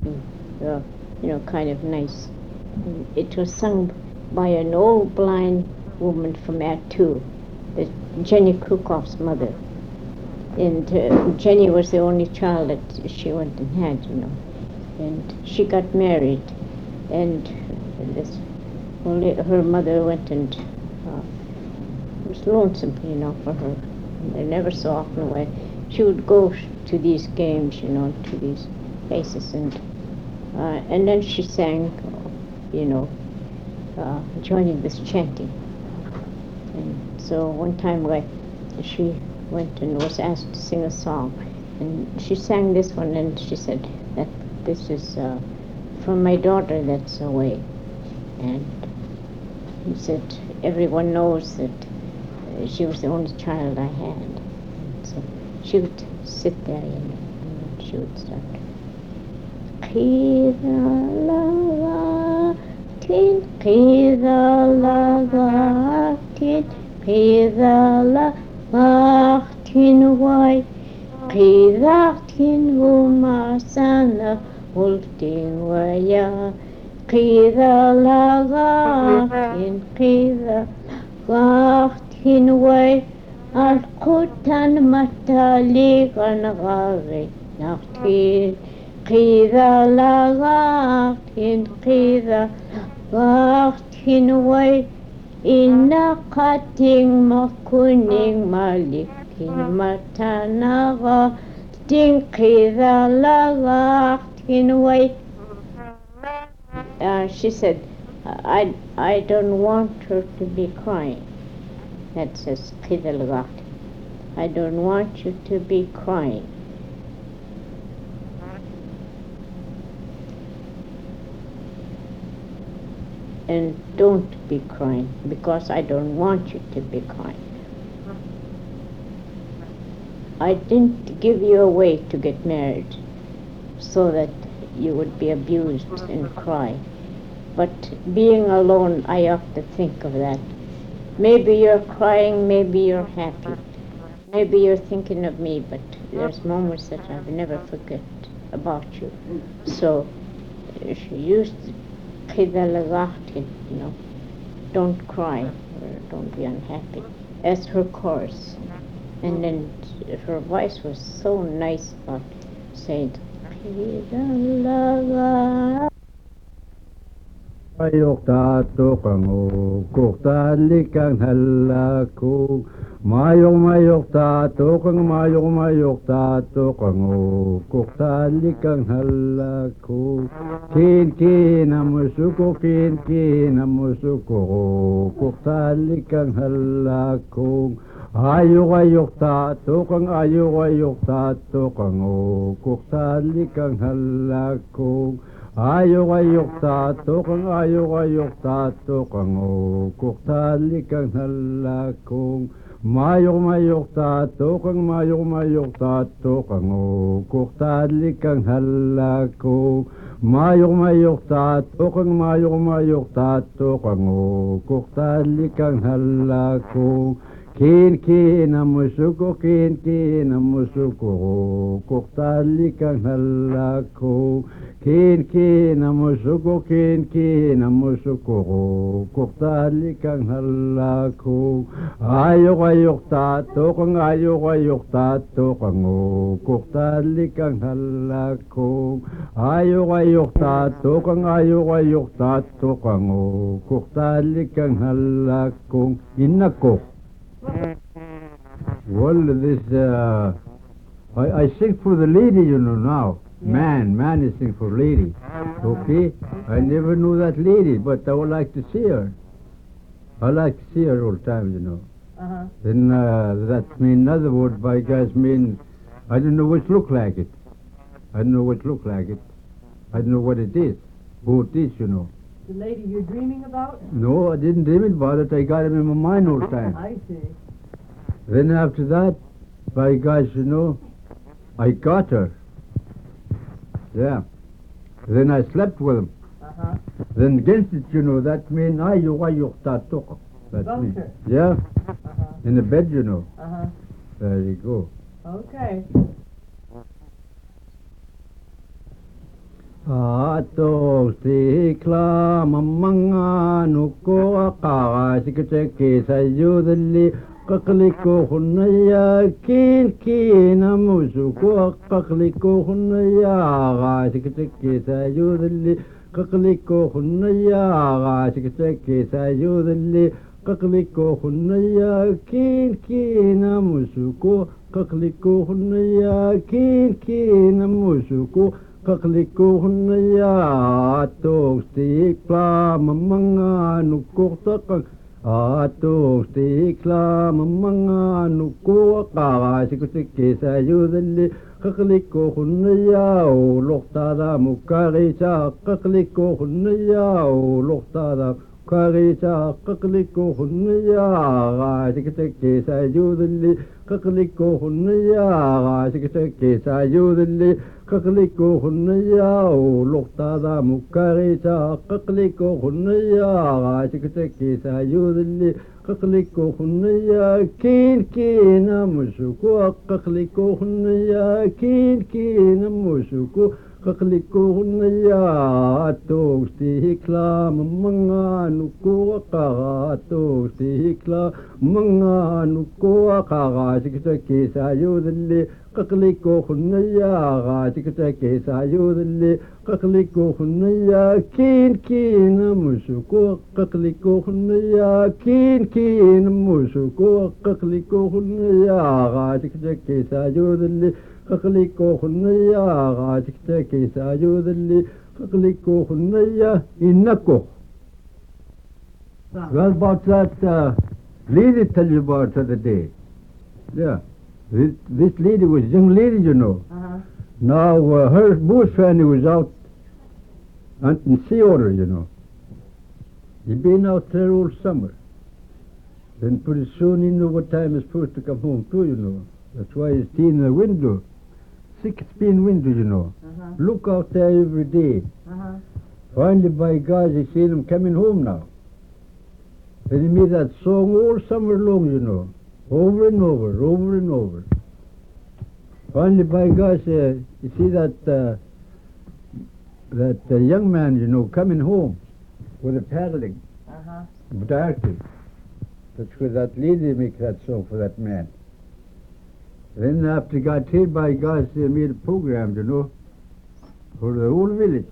uh, kind of nice. It was sung by an old blind woman from Attu, the Jenny Krukoff's mother. And Jenny was the only child that she went and had. And she got married, and this, well, her mother went and it was lonesome, for her. And they never so often away. She would go to these games, to these places, and then she sang, you know, joining this chanting. And so one time, she went and was asked to sing a song, and she sang this one, and she said that this is from my daughter that's away. And he said, everyone knows that she was the only child I had. And so she would sit there, and she would start. Qidaqtin humasana ultin waya qida lagaqtin way alqutan mataligan gari naqtin qida lagaqtin way inaqating makuning malikin matanaga tinqida lagaqtin way. She said, I don't want her to be crying. That says qida. I don't want you to be crying. And don't be crying, because I don't want you to be crying. I didn't give you away to get married so that you would be abused and cry. But being alone, I have to think of that. Maybe you're crying, maybe you're happy. Maybe you're thinking of me, but there's moments that I'll never forget about you. So she used don't cry or don't be unhappy as her chorus. And then her voice was so nice about saying Ayokta tokango kokta likang halakung mayokta mayokta tokango kokta likang halakung kin namusuko kokta likang halakung ayokta tokango kokta likang halakung ayokta tokango kokta likang halakung mayokta tokango kokta likang halakung mayokta tokango kokta likang halakung kin namusuko kokta likang halakung kin namusuko kokta likang halakung ayokta tokango kokta likang halakung ayokta tokango kokta likang halakung inako. Well, this I sing for the lady, now. Yeah. Man is sing for lady. Okay, I never knew that lady, but I would like to see her. I like to see her all the time, Uh-huh. Then that mean another word by guys mean I don't know which look like it. I don't know what look like it. I don't know what it is. Who it is, The lady you're dreaming about? No, I didn't dream about it. I got it in my mind all the time. I see. Then after that, by guys, I got her. Yeah. Then I slept with him. Uh-huh. Then against it, that means that means. Yeah. Uh-huh. In the bed, Uh-huh. There you go. Okay. Ato sikla mamanga nuko akaga sikiteke sayudali kakliko hunaya kilkina musuko kakliko hunaya sikiteke sayudali kakliko hunaya sikiteke sayudali kakliko hunaya kilkina musuko kakliko hunaya kilkina musuko kakliko hunaya atok stikla mamanga nukok takak atok stikla mamanga nukok akaga sikutike sayudali kakliko hunaya ulok tada mukarisa kakliko hunaya ulok tada mukarisa kakliko hunaya sikutike sayudali kakliko hunaya sikutike sayudali kakliko hunaya ulok tada mukarisa kakliko hunaya sikutike sayudali kakliko hunaya kilkina musuko kakliko hunaya kilkina musuko kakliko hunaya atok stikla mamanga nuko akaga atok stikla mamanga nuko akaga sikutike sayudali kakliko hunaya sikutike sayudali kakliko hunaya kilkina musuko kakliko hunaya kilkina musuko kakliko hunaya sikutike sayudali kakliko hunaya sikutike sayudali kakliko hunaya inako. Well, about that lady tell you about the other day. Yeah. This lady was a young lady, you know. Uh-huh. Now, her boyfriend was out hunting sea otter, you know. He'd been out there all summer. Then pretty soon he knew what time he's supposed to come home too, you know. That's why he's seen the window. 6-pane window, you know. Uh-huh. Look out there every day. Uh-huh. Finally, by God, he seen him coming home now. And he made that song all summer long, you know. Over and over, over and over. Finally, by gosh, you see that young man, you know, coming home with a paddling, Uh-huh. darkly. That's because that lady make that song for that man. Then after he got here, by gosh, they made a program, you know, for the whole village.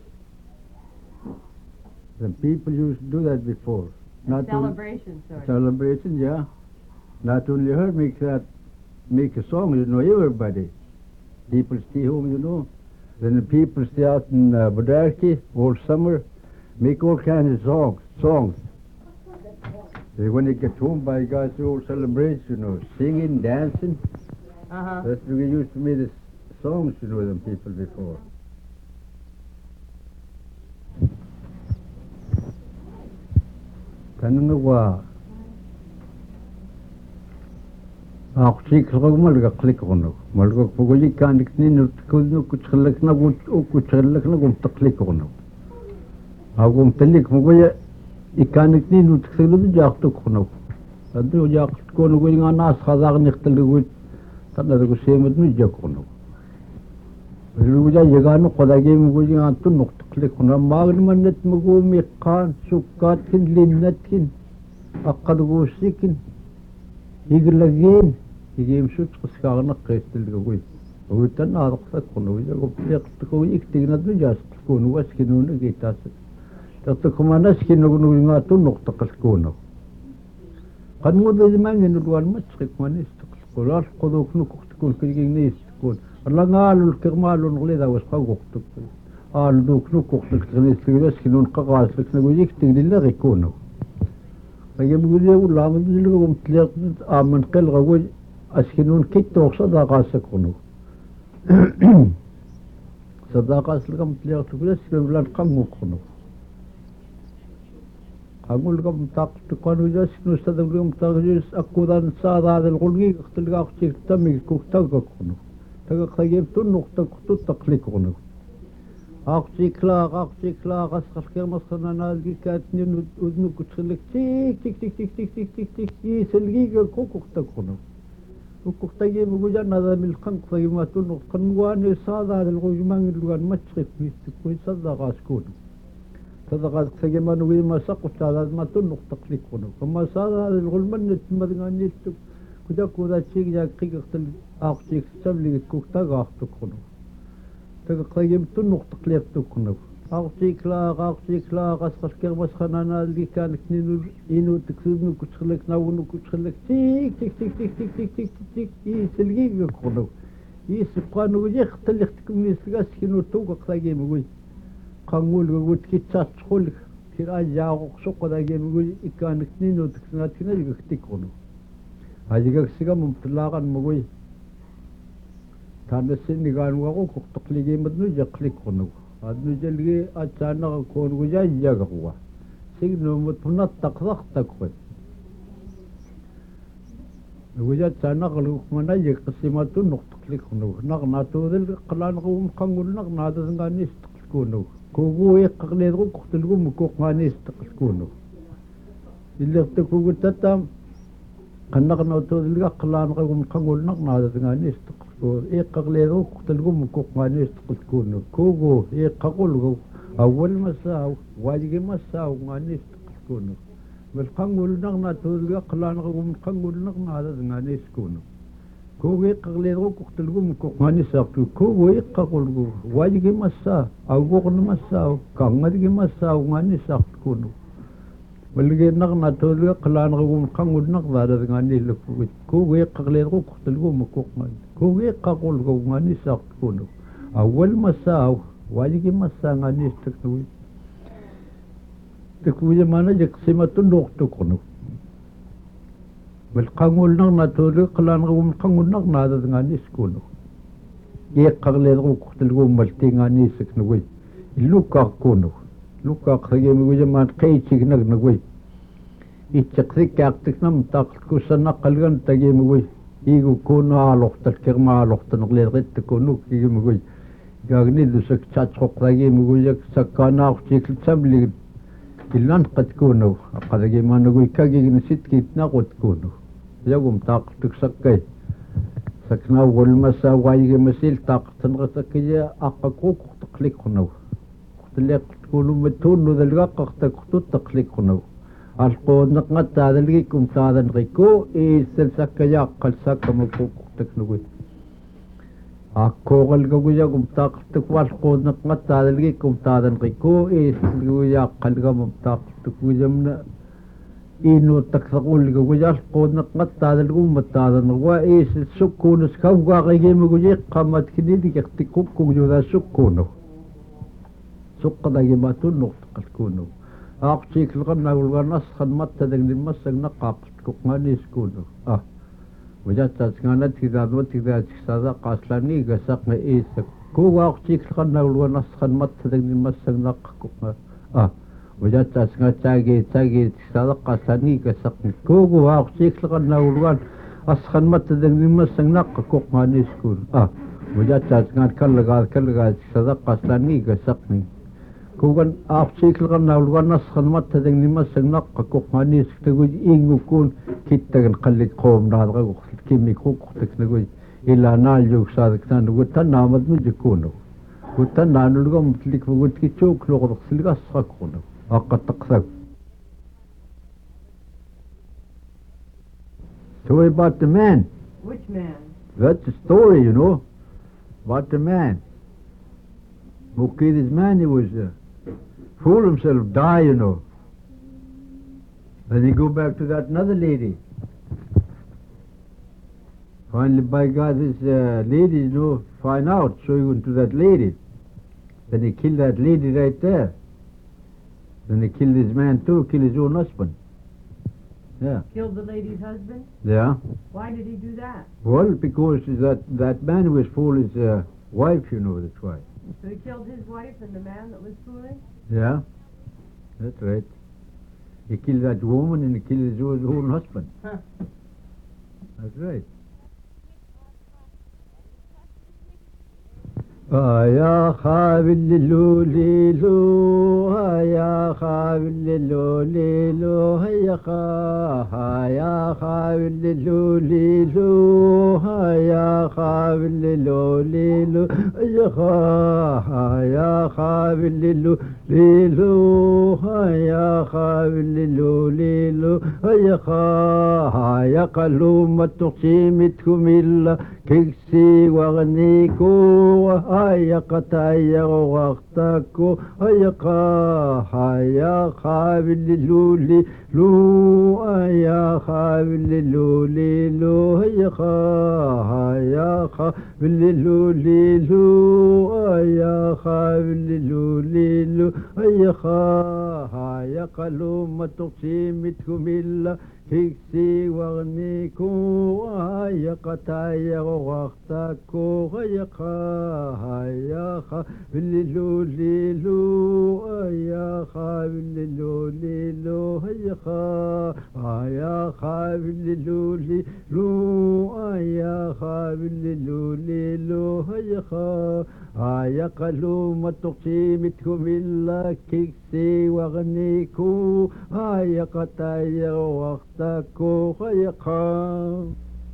The people used to do that before. Not only- Celebration, sort of. Celebration, yeah. Not only her make a song, you know, everybody. People stay home, you know. Then the people stay out in Bodarki all summer, make all kinds of songs. And when they get home, by God's all celebration, you know, singing, dancing. Uh-huh. That's the way we used to make the songs, you know, them people before. Kanunga Aksikro malga klikrono. Malga pugoli kanik ninu kuno kutsalak na kutsalak na gum taklikrono. Agum talik mugoya ikanik ninu tsalak jakto krono. Adu jakto kono goi nganas khazag niktalu tada ko semet nu jakrono. Ruja jagano qodage mugoji antu noktaklikrono magni manet mugo miqan sukkat kin linnatkin aqadgo sikin يقلقين يجي مشوت قسكارنا قيت القوي ويتنا هذا قصكون ويقتكو يكتينا دجاج تكون واسكنون جيتاس تقتكم أنا سكين نقول ناتو نقطة قسكونه قد مود زمان ينقول ما تسقك ما نستقل قلار قدوك نقطة تكون كذي نستقل الله قالوا الكرمال ونقول إذا وسخا قطة قال دوك نقطة تكون نسكنون قاقاس لك نقول يكتينا اللي يكونه فيقول لي والله من لهم تلاقي من قل غوي أسكنون كت وصداقة سكونو صداقة سلكم تلاقي تقول أسكنون لان قمو كونو أقول لكم تاق تقانو جاسكنو استدقلهم تاقجيس أكودان ساد هذا الغلقي اختلقا اختيك تمي كوك تاقا كونو تاقا خيب تنوك تاقتو تقلي كونو أقتكلا أسخل كرمس خنانا الجيكاتنين وذنوك تخلك تيك تيك تيك تيك تيك تيك تيك تيك يسلقيك كوكوك تكونو وكتاجي بوجان هذا بالخنق فيما تنق قنوان صادا الغجمان الوان مشرق ميستكوي صدق اسكون صدق سجمان وما سقط هذا ما تنق تقلقونه كما صادا الغلمان مدغاني كذا كذا شيء جا قيقتل اقتك سبلي كوكتا اختكونه تقيم تنق تقلقتكونه أغتيك لا غسخش كربس خنانا اللي كانت إنو تكسبنو كتخلك ناونو كتخلك تيك تيك تيك تيك تيك تيك تيك تيك يسلقيك يقولو يسبقانو وجيخ تلختكم يسلقاس كنو توقع قاقي مقوي قانقول وقود كتسات تخلك تيراج جاغوك سوق داقي مقوي إكانك نينو تكسنات كنا يقتك قولو هاجيقاك سيقا ممتلاقا مقوي تانا سيني قانو وقوك تقليقي مدنو جاقليك قولو أدنو جلقي أتانا كون وجاي جاقوا سيقنو متفنات تقضخ تقوي وجاء تانا غلوك منا يقسماتو نقطق لكونو نغناتو ذل قلان قوم قنقل نغناتو ذنغاني استقلكونو كوغو يقغليدو كختلقو مكوق غاني استقلكونو اللي اختكوغو تتام قنغناتو ذل قلان قوم قنقل نغناتو ذنغاني استقلكونو يقغليدو كختلقو مكوق غاني استقلكونو كوغو يقغلقو أول مساو واجي مساو غاني استقلكونو بالقنقل نغنا تولقى قلان غوم القنقل نغنا هذا ذنغاني سكونو كوغي قغليدو كختلقو مكوق غاني ساقتو كوغي قغلقو واجي مسا أو غوغن مساو كانغدي مساو غاني ساقتكونو بلغي نغنا تولقى قلان غوم القنقل نغنا هذا ذنغاني لكوغي كوغي قغليدو كختلقو مكوق غاني كوغي قغلقو غاني ساقتكونو أول مساو واجي مسا غاني استكنوي تكوي مانا جقسمة نقطة كنو بالقانون نغنا تولي قلان غوم القانون نغنا هذا ذنغاني سكونو يقغلي ذغو كختلقو ملتي غاني سكنوي اللوكا كونو لوكا خيامي وجمان قيتشيك نغنوي يتشقثيك يعقتك نمتاقلكو سنة قلغان تاقيمي وي يقو كونو عالوختا الكرما عالوختا نغلي غيت تكونو كيمي وي يغني دوسك تشاتشوق تاقيمي وي سكانا اختيك التسملي إلان قد كونو قد جيما نقول كاجي نسيت كيت ناقد كونو يقوم طاقتك سكي سكنا والمسا وايجي مسيل طاقت نغسكي أقاقوك تقليك خنو تقليك تكونو متونو ذلقاق تقتو تقليك خنو القود نقنط هذا لقيكم تاذا نغيكو إيسل سكي أقل سكا مكوك تكنوي أكوغل جوجا قم تاقتك والقود نقمت هذا لقيكم تاذا نغيكو إيسل جوجا أقل قم تاقتك وجمنا إنو تكثقول جوجا القود نقمت هذا لقوم تاذا نغوا إيسل سكون سكوغا غيجي مجوجي قامت كديدي يختكوك جوجا سكونو سق دا جماتو نقطق الكونو أقشيك الغنى والغنص خدمت تدق للمسك نقاقتك غاني سكونو وجدت سكانت كذا وتكذا تكذا قاسلاني قسقنا إيسك كو أقشيك الغنى والغنص خدمت تدق للمسك نقاقتك وجدت سكانت تاجي تكذا قاسلاني قسقنا كو أقشيك الغنى والغنص خدمت تدق للمسك نقاقتك غاني سكونو وجدت سكانت كل تكذا قاسلاني قسقني كوغن أقشيك الغنى والغنص خدمت تدق للمسك نقاقتك غاني سكتوج إيغو كون كتاقن قلت قوم نادغا وقت كيمي كوكتك نقول إلا نالجوك صادق تانو قلتا نامد نجكونو قلتا نانو لغا متلك وقلت كي تشوك لغرق سلغا سخاكونو أقا تقثق Story about the man. Which man? That's a story, you know, about the man. Okay, this man, he was fool himself, die, you know. Then he go back to that another lady. Finally, by God, this lady, you know, find out, so he went to that lady. Then he killed that lady right there. Then he killed his man too, killed his own husband. Yeah. Killed the lady's husband? Yeah. Why did he do that? Well, because that man was for his wife, you know, that's why. So he killed his wife and the man that was fooling? Yeah, that's right. He killed that woman and he killed his own husband. Huh. That's right. يا خابل ليلو يا ya khavlilu lilu ya kha ya khavlilu lilu ya khavlilu lilu ya kha ya khavlilu lilu ya khavlilu lilu ya kha ya qalum tuqsimitkum illa kiksi waghniku ya qataya waqtaku ya kha ya khavlilu lilu ya khavlilu lilu ya kha ya khavlilu lilu ya khavlilu lilu ya kha ya qalum tuqsimitkum illa kiksi waghniku ya qataya waqtaku ya kha ya khavlilu lilu ya khavlilu lilu ya kha ya khavlilu lilu ya khavlilu lilu ya kha ya qalum tuqsimitkum illa kiksi waghniku ya qataya waqtaku ya kha.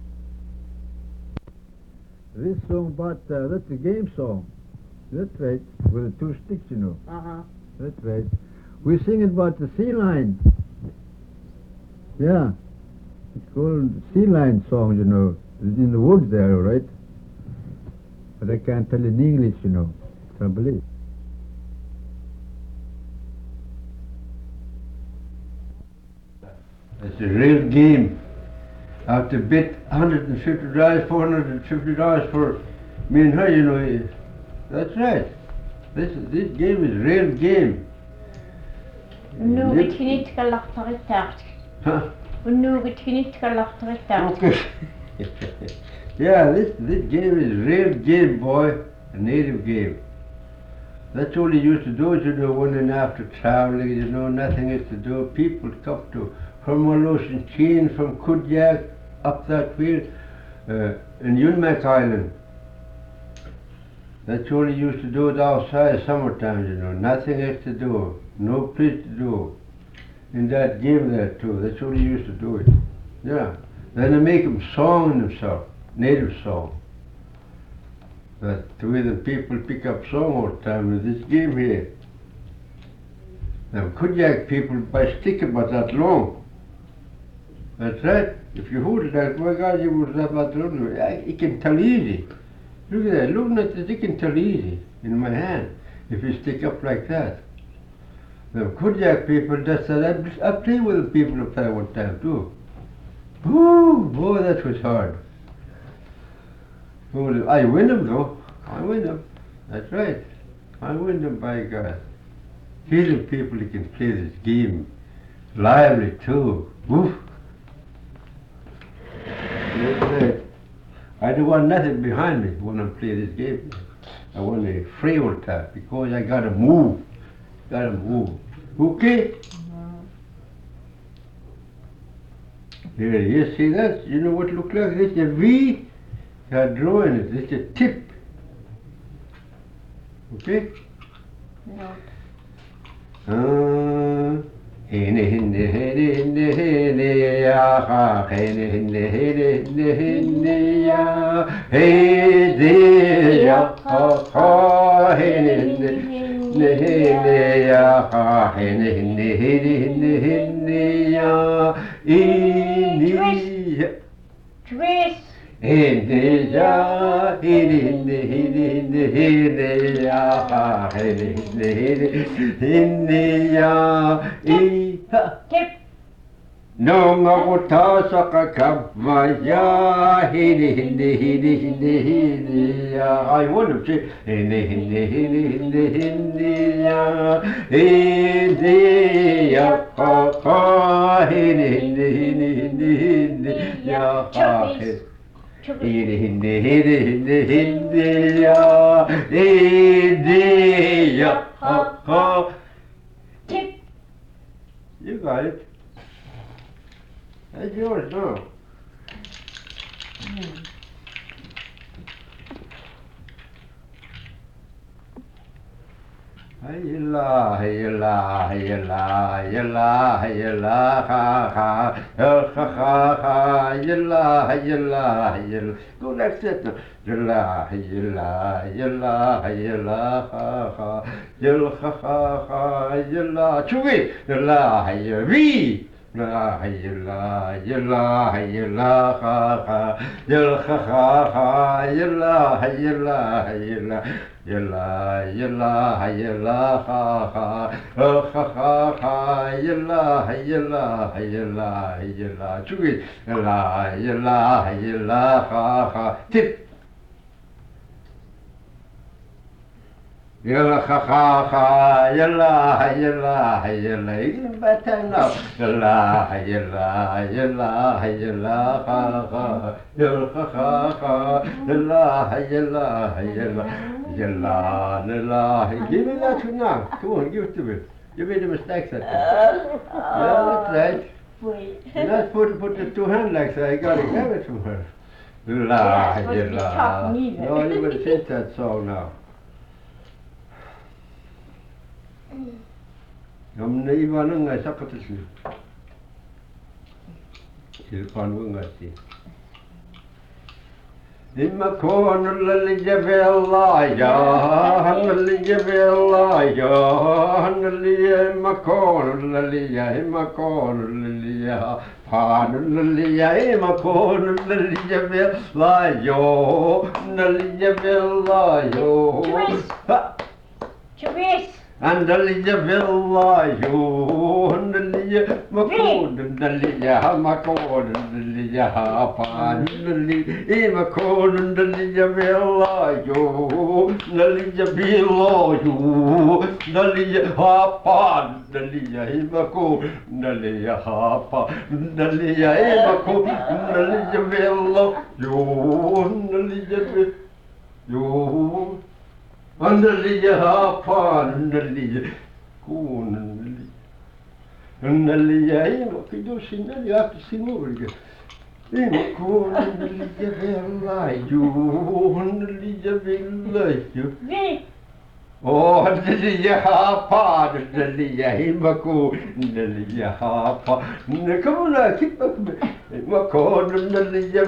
This song, but that's a game song. That's right, with the two sticks, you know. Uh-huh. That's right. We sing about the sea lion. Yeah. It's called sea lion song, you know. It's in the woods there, all right? But I can't tell in English, you know. Can't believe. It's a real game. I have to bet $150, $450 for me and her, you know. That's right. This game is real game. Nu het je niet gelacht. Huh? Nu het je niet gelacht. Okay. Yeah, this game is real game, boy. A native game. That's all he used to do, you know, when and after traveling, you know, nothing else to do. People come to from Ocean Chain, from Kudyak, up that way, in Yunmak Island. That's all he used to do it outside summertime, you know, nothing else to do, no place to do. In that game there too, that's all he used to do it. Yeah. Then they make him song himself, native song. That the way the people pick up song all the time with this game here. Now Kudyak people buy stick about that long. That's right. If you hold it like, my God, you was about to run. It can tell easy. Look at that. Looking at this, it can tell easy in my hand. If you stick up like that. The Kudyak people, that's I play with the people up there one time too. Woo, boy, that was hard. Oh, I win them though. I win them. That's right. I win them by God. Here's the people who can play this game lively too. Woof. That's right. I don't want nothing behind me when I play this game. I want a free old time because I gotta move. Gotta move. Okay? There it is. See that? You know what it looks like? This is a V. I'm drawing it. This is a tip. Okay? No. Hene hene hene hene hene ya ha hene hene hene hene hene ya hey de ya ha ha hene hene hene ya ha hene hene hene hene ya ini Dress. hene ya hene hene hene ya ha hene hene hene ya Tip. no ngota saka kamaya hini hini hini hini hini ya I want to say hini hini hini hini hini ya hini ya ha ha hini hini hini hini hini ya ha hini hini hini hini hini ya hini ya ha ha. Tip. You got it. That's yours now. Hayla, hayla, hayla, hayla, hayla, ha, ha, ha, ha, ha, hayla, hayla, hayla. Go next it. Hayla, hayla, hayla, hayla, ha, ha, hayla, ha, ha, hayla. Chugi, hayla, hayla, vi. La hayla, hayla, hayla, ha, ha, hayla, ha, ha, hayla, hayla, hayla. Yella, yella, yella, ha, ha, ha, ha, ha, yella, yella, yella, yella, chugi, yella, yella, yella, ha, ha, tip. Yella, ha, ha, ha, yella, yella, yella, even better now. Yella, yella, yella, yella, ha, ha, yella, ha, ha, yella, yella, yella. Yalla, la, give me that one now. Come on, give it to me. You made a mistake that time. Yeah, that's right. Let's put the two hand like that. I got to have it from her. La, yalla. No, you better change that song now. I'm not even a sakatisi. Silpan wungati. Imma konulla jebellaya, hanli jebellaya, hanli imma konulla imma konulla, panulla imma konulla jebellaya, hanli jebellaya. Chubis! And the Lidia Villa, you and the Lidia Macon, and the Lidia Hamacon, and the Lidia Hapan, the Lidia Macon, and the Lidia Villa, you, the Lidia Villa, you, the Lidia Hapan, the Lidia Himacon, the Lidia Hapa, the Lidia Himacon, the Lidia Villa, you, the Lidia, you. Andaliya hapa, andaliya, kun andaliya, ima kido sinali after sinuriga, ima kun andaliya velayu, andaliya velayu. Oh, andaliya hapa, andaliya, ima kun andaliya hapa. Come on, keep up. Ima kun andaliya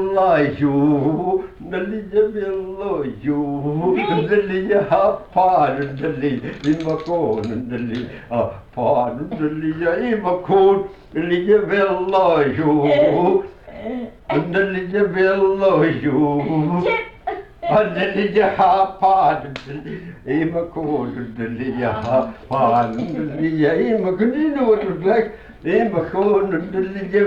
velayu. Andaliya velayu, andaliya hapa, andaliya imakon, andaliya hapa, andaliya imakon, andaliya velayu, andaliya velayu, andaliya hapa, andaliya imakon, andaliya hapa, andaliya imakon. You know what it was like? Imakon, andaliya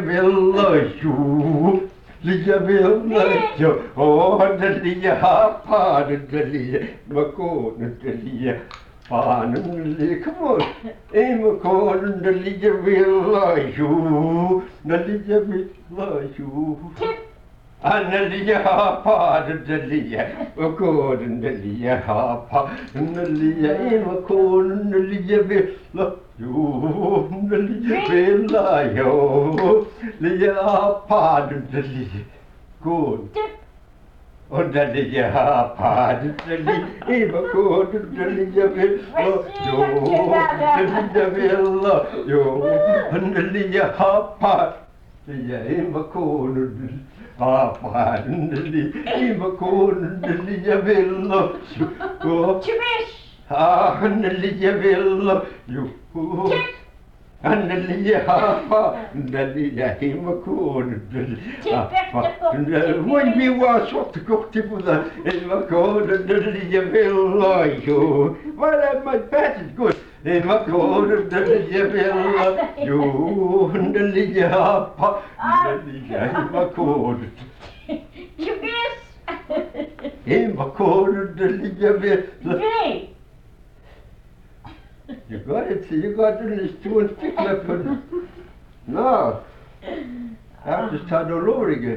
velayu. Liya velayu, oh, andaliya hapa, andaliya makon, andaliya pan, andaliya. Come on, makon, andaliya velayu, andaliya velayu. Andaliya hapa, andaliya makon, andaliya hapa, andaliya makon, andaliya velayu. You velayo, liya padali, good. Odaliya padali, eva good, liya velayo, liya hapa, liya eva good. Papa, eva good, liya velayo. Ah, liya velayo. And the Liya Hapa, the Liya Himakon, when we was what to go to the Himakon, and the Liya Villa, well, my pet is good. Himakon, and the Liya Villa, you, and the Liya Hapa, and the Liya Himakon. You miss! Himakon, and the Liya Villa. You got it, you got it, it's two and stick left. No. I have to start all over again.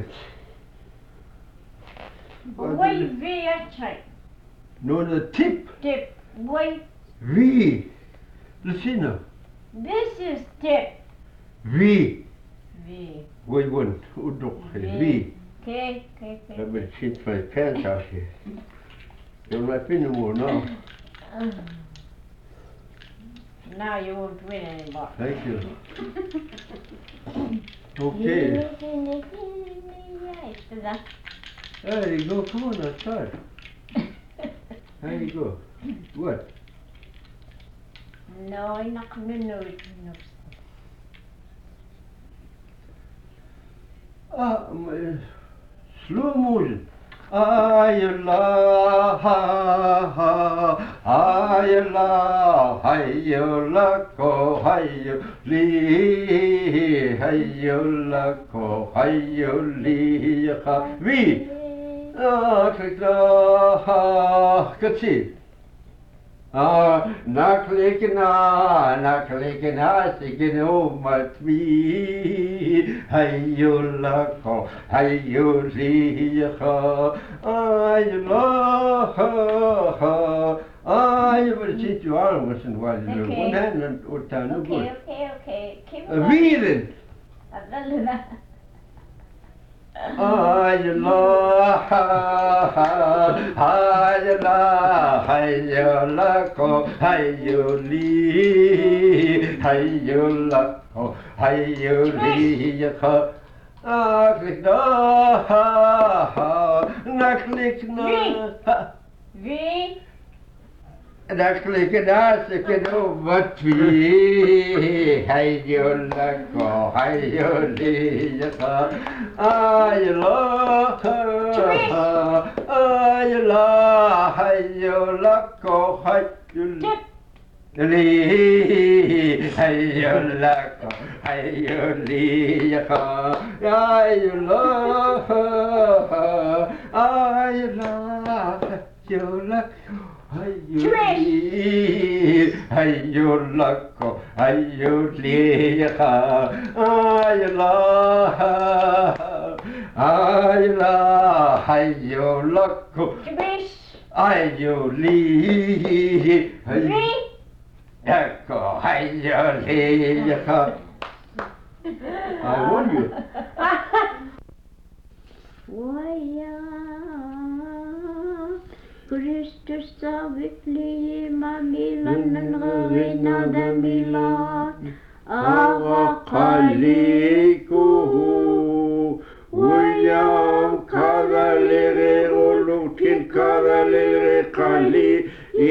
Why V I check? No, the tip. Tip. Why? V. Listen now. This is tip. V. V. Wait one. V. Okay. I've been change my pants out here. You're not feeling more now. Now you won't win anymore. Thank you. Okay. There you go. Come on, let's start. There you go. What? No, I'm not going to know it. Slow motion. Ayala, ayala, ayala, ko, ayo, li, ayala, ko, ayo, li, ha, vi. Kutsi. Naklikna, sikin matvi, hayulako, hayuliha, ayulaha, I will teach you all once in a while. Okay. One hand and or time, no good. Okay. Keep Viren. Hayalako, hayuli, hayulako, hayuli, naklikna. V. Naklikna, sikino, matvi, hayulako, hayuli, ayala, hayulako, hayuli. Hayulako, hayuli, hayulako, hayuliha, ayala, hayulako, ayuli, hayulako, hayuliha. I won you. Waya, Christus savitli mamilan nangarina damila, Awakalikuhu, William Kavalere, Olutin Kavalere, Kali,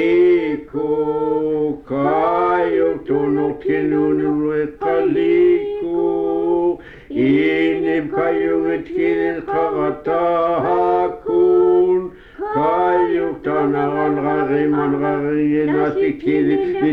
Iku, Kayo, Tonokin, Unue, Kaliku, Inim Kayo, Itkin, Karatahakun, Kayo, Tanaran, Rariman, Rarienatikin,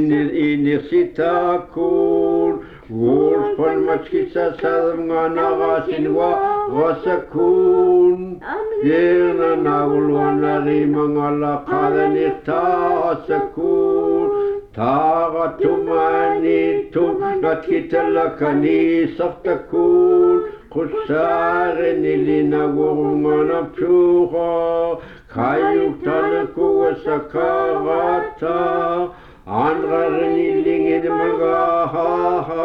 Inirsitakun, Wolf von Matskisa, Sadamanasin, Wasakun, Yerna Navulwana, Rimangala, Kadanita, Sakun, Tara Tumani, Tum, Nakitalakani, Saftakun, Kusare, Nilina, Gurumana, Pura, Kayutanaku, Sakarata, Andra Niling in Magaha,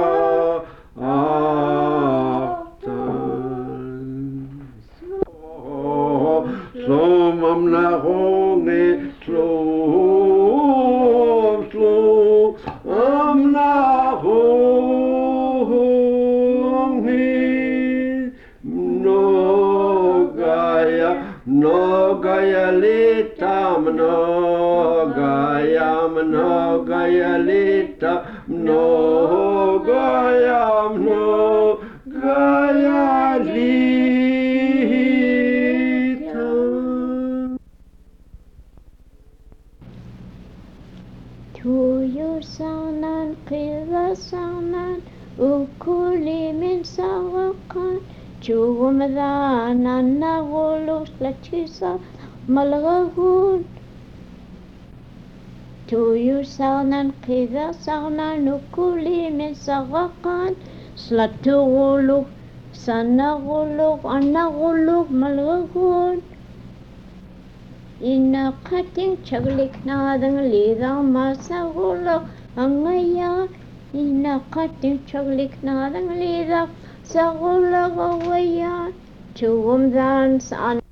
Slom Nahonge, slow, Nahonge, no Gaya Litam, no Gaya Litam, no Gaya Litam. Tuyo saunan, qila saunan, ukuli min sawakan, Chumadhan, Nagulus, Latisa, Malagahun. Tuyo saunan, qila saunan, ukuli min sawakan, Slatuguluk, Sanaguluk, Anaguluk, Malagahun. Ina kating chaglik nadang lidang masagulok angaya. Ina kating chaglik nadang lidang sagulok awaya. Chuwam dan saan